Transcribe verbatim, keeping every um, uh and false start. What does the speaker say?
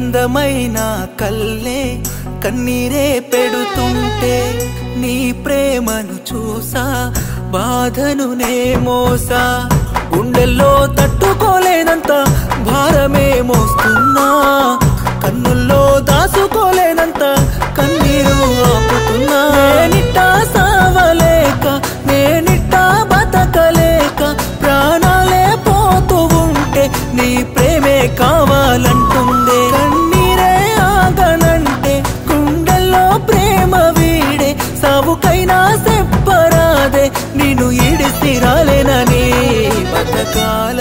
అందమైన కల్లే కన్నీరే పెడుతుంటే నీ ప్రేమను చూసా బాధను నే మోసా గుండెల్లో తట్టుకోలేనంత భారమే మోస్తున్నా కన్నుల్లో దాసుకోలేనంత కన్నీరు ఆపుతున్నా నేనిట్టా సావలేక నేనిట్టా బతకలేక ప్రాణాలే పోతూ ఉంటే నీ ప్రేమే కావాలంటుందే కన్నీరే ఆగనంటే గుండెల్లో ప్రేమ వీడే సావుకైనా చెప్పరాదే నిన్ను ఇడిసి రాలేనని బతకాల